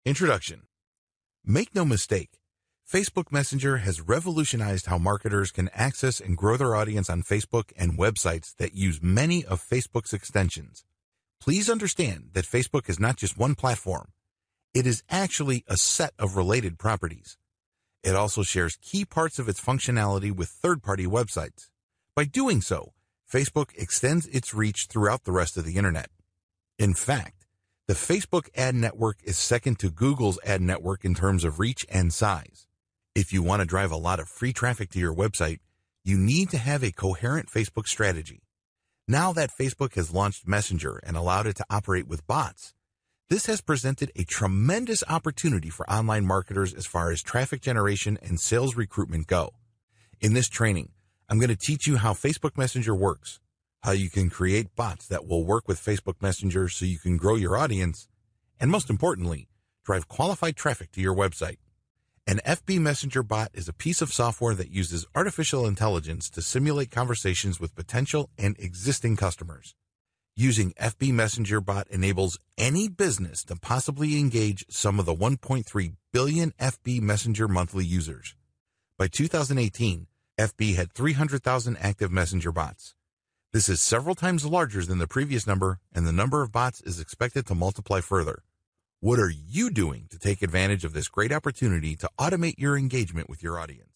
Introduction. Make no mistake, Facebook Messenger has revolutionized how marketers can access and grow their audience on Facebook and websites that use many of Facebook's extensions. Please understand that Facebook is not just one platform. It is actually a set of related properties. It also shares key parts of its functionality with third-party websites. By doing so, Facebook extends its reach throughout the rest of the internet. In fact, the Facebook ad network is second to Google's ad network in terms of reach and size. If you want to drive a lot of free traffic to your website, you need to have a coherent Facebook strategy. Now that Facebook has launched Messenger and allowed it to operate with bots, this has presented a tremendous opportunity for online marketers as far as traffic generation and sales recruitment go. In this training, I'm going to teach you how Facebook Messenger works, how you can create bots that will work with Facebook Messenger so you can grow your audience, and most importantly, drive qualified traffic to your website. An FB Messenger bot is a piece of software that uses artificial intelligence to simulate conversations with potential and existing customers. Using FB Messenger bot enables any business to possibly engage some of the 1.3 billion FB Messenger monthly users. By 2018, FB had 300,000 active Messenger bots. This is several times larger than the previous number, and the number of bots is expected to multiply further. What are you doing to take advantage of this great opportunity to automate your engagement with your audience?